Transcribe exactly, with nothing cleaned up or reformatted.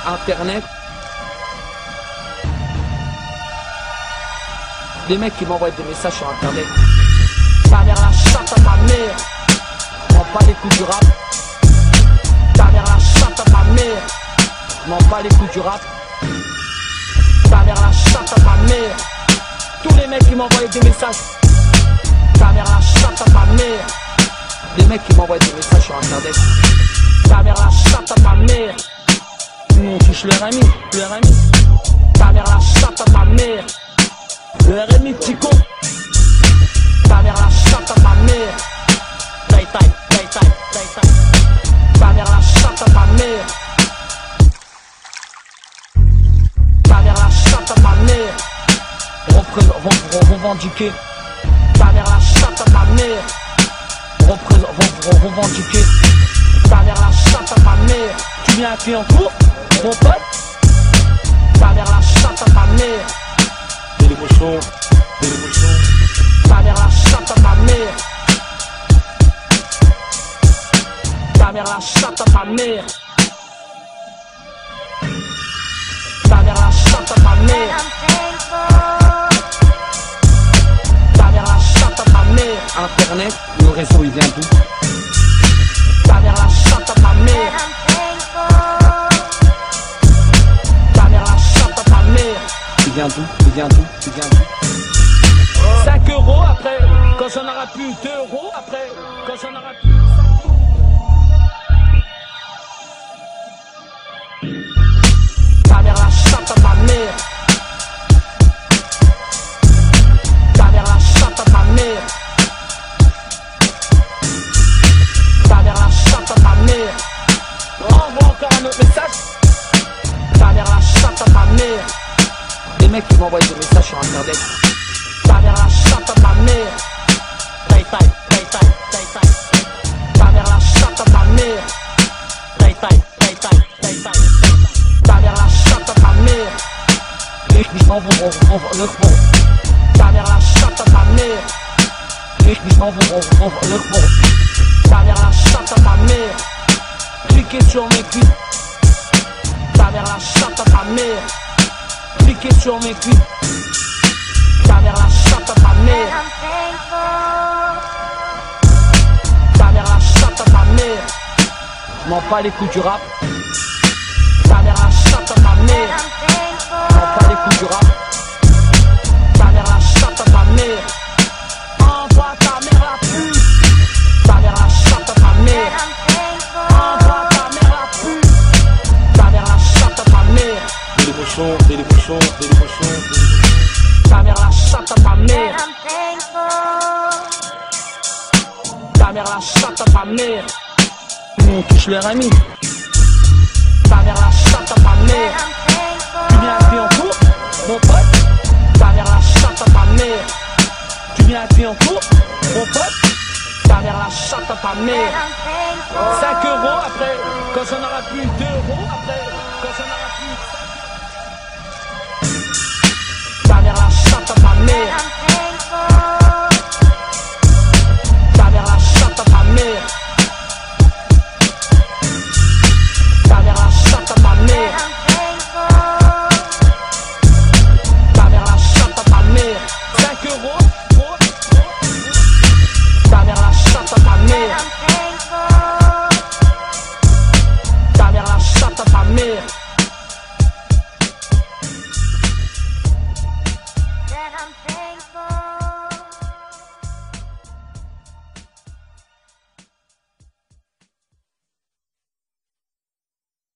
Internet. Des mecs qui m'envoient des messages sur internet. Ta mère la chatte à ta mère. M'en pas les coups du rap. Ta mère la chatte à ta mère. M'en pas les coups du rap. Ta mère la chatte à ta mère. Tous les mecs qui m'envoient des messages. Ta mère la chatte à ta mère. Des mecs qui m'envoient des messages sur internet. Ta mère la chatte à ta mère. Nous on touche le R M I, le R M I. Ta mère la chatte à ta mère. Le R M I petit con. Ta mère la chatte à ta mère. Taille taille, taille taille, taille taille. Ta mère la chatte à ta mère. Ta mère la chatte à ta mère. Représente, revendiquer. Ta mère la chatte à ta mère. Représente, revendiquer. Ta mère la chatte à ta mère. Tu viens à pied en cours, mon pote. Ta mère la chatte à ta mère. De l'émotion, de l'émotion. Ta mère la chatte à ta mère. Ta mère la chatte à ta mère. Ta mère la chatte à ta mère. Ta mère la chatte à ta mère. Internet, le réseau il vient d'où? Ta mère la chatte à ta mère. Ta mère la chatte à ta mère. Il vient d'où? Il vient d'où? Il vient d'où? cinq euros après, quand j'en aurai plus, deux euros après, quand j'en aurai plus. Ta mère la chatte à ta mère. Ta mère la chatte à ta mère. Ta mère la chatte à ta mère. Envoie encore un autre message. Ta mère la chatte à ta mère. Des mecs qui m'envoient des messages sur internet. Ta mère la chatte à ta mère. Taille taille, taille taille, taille taille. Ta mère la chatte à ta mère. Taille taille, taille taille, taille taille. Ta mère la chatte à ta mère. Ich m'envoie le fond. Ta mère la chatte à ta mère. Ich m'envoie le fond. Ta mère la chatte à ta mère. Cliquez sur mes culs. Ta mère la chatte à ta mère. Cliquez sur mes culs. Ta mère la chatte à ta mère. Ta mère la chatte à ta mère. M'en pas les coups du rap. Ta mère la chatte à ta mère. M'en pas les coups du rap. Ta mère la chatte à ta mère. Envoie ta mère la pute. Ta mère la chatte à ta mère. Envoie ta mère la pute. Ta mère la chatte à ta mère. De l'émotion, de l'émotion, de l'émotion. Ta mère la chatte à ta mère. Ta mère la chatte à ta mère. Nous on touche le R M I. Ta mère la chatte à ta mère. Tu viens à pied en cours, mon pote. Ta mère la chatte à ta mère. Tu viens à pied en cours, mon pote. Ta mère la chatte à ta mère. cinq euros après, quand j'en aurai plus, deux euros après, quand j'en aurai plus. Ta mère la chatte à ta mère. Ta mère la chatte à ta mère. Ta mère la chatte à ta mère. Ta mère la chatte à ta mère. cinq euros. Ta mère la chatte à ta mère. Ta mère la chatte à ta mère. That I'm thankful.